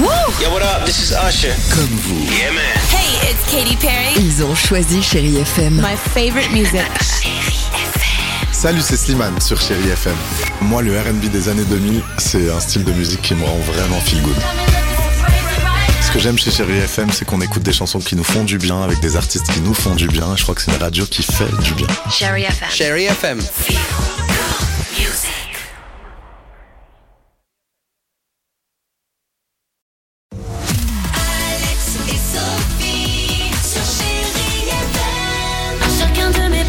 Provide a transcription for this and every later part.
Yo, what up? This is Usher. Comme vous, Yeah, man. Hey, it's Katy Perry. ils ont choisi Chérie FM. My favorite music. Salut, c'est Slimane sur Chérie FM. Moi, le R&B des années 2000, c'est un style de musique qui me rend vraiment feel good. Ce que j'aime chez Chérie FM, c'est qu'on écoute des chansons qui nous font du bien, avec des artistes qui nous font du bien. Je crois que c'est une radio qui fait du bien. Chérie FM. Chérie FM. Alex et Sophie sur Chérie FM. Chacun de mes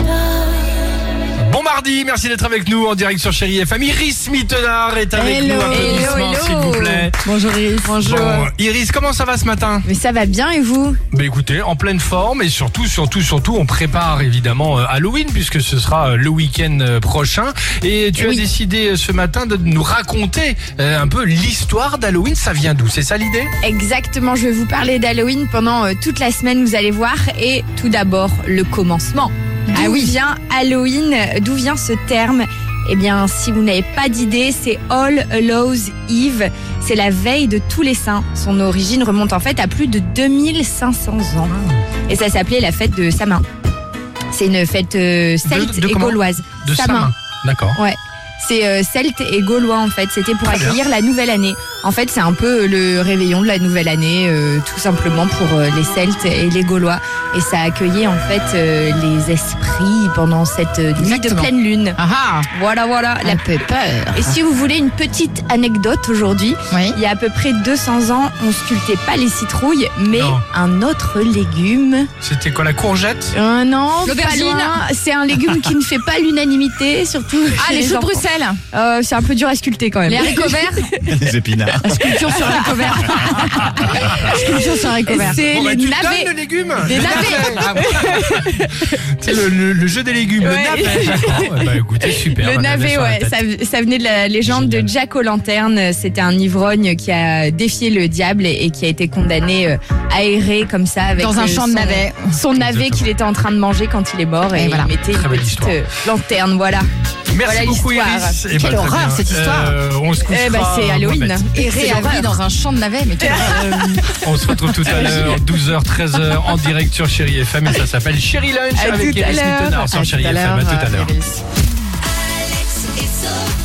pas. Bon mardi, merci d'être avec nous en direct sur Chérie FM. Iris Mittenard est avec nous. Applaudissements, s'il vous plaît. Bonjour Iris. Bonjour. Bon, Iris, comment ça va ce matin? Mais ça va bien et vous? Bah écoutez, en pleine forme et surtout, on prépare évidemment Halloween puisque ce sera le week-end prochain. Et tu as décidé ce matin de nous raconter un peu l'histoire d'Halloween. Ça vient d'où? C'est ça l'idée? Exactement, je vais vous parler d'Halloween pendant toute la semaine, vous allez voir. Et tout d'abord, le commencement. D'où vient Halloween? D'où vient ce terme? Eh bien, si vous n'avez pas d'idée, c'est All Hallows Eve. C'est la veille de tous les saints. Son origine remonte en fait à plus de 2500 ans. Et ça s'appelait la fête de Samhain. C'est une fête celte De et comment? gauloise. De Samhain. D'accord. Ouais. C'est celte et gaulois en fait. C'était pour accueillir la nouvelle année. En fait, c'est un peu le réveillon de la nouvelle année, tout simplement pour les Celtes et les Gaulois. Et ça a accueilli en fait les esprits pendant cette nuit de pleine lune. Ah, Voilà. un peu peur. Et si vous voulez une petite anecdote aujourd'hui, Oui. il y a à peu près 200 ans, on sculptait pas les citrouilles, mais Non. un autre légume. C'était quoi, la courgette? Non, L'aubergine. pas loin. C'est un légume qui ne fait pas l'unanimité, surtout Ah, chez les choux de enfants. Bruxelles. C'est un peu dur à sculpter quand même. Les haricots verts. Les épinards. Sculpture sur haricots verts. Sculpture sur haricots verts. C'est Bon, bah, les tu navets. donnes le légume? Des Le navets. navet. Ah, bon. C'est le jeu des légumes, Ouais. le navet. D'accord. Bah écoutez, super. Le on a navet, sur la ouais, tête. ça venait de la légende Génial. de Jack O'Lantern. C'était un ivrogne qui a défié le diable et qui a été condamné à errer comme ça avec Dans un champ de son- navets. Son navet Exactement. qu'il était en train de manger quand il est mort et voilà. il mettait Très une belle petite histoire. lanterne, voilà. Merci Voilà beaucoup l'histoire. Iris. Eh Quelle ben, très horreur, bien. cette histoire. On se couchera. Eh ben, c'est Halloween. bête. Errer à vie dans un champ de navets, mais quelle horreur. On se retrouve tout à l'heure, 12h, 13h en direct sur Chérie FM et ça s'appelle Chérie Lunch À avec tout à Iris l'heure. Mittenard sur Chérie FM. À tout à l'heure. Alex et Sophie.